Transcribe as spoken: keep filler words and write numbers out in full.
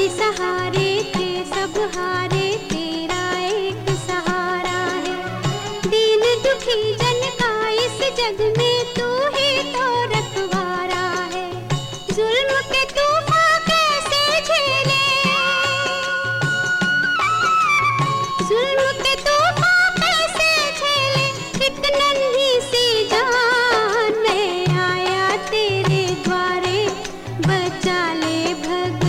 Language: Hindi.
सहारे थे सब हारे, तेरा एक सहारा है। दीन दुखी जन का इस जग में तू ही तो रखवारा है। जुल्म के तूफान कैसे झेले, जुल्म के तूफान कैसे झेले, एक नन्ही सी जान में आया तेरे द्वारे, बचा ले भगवान।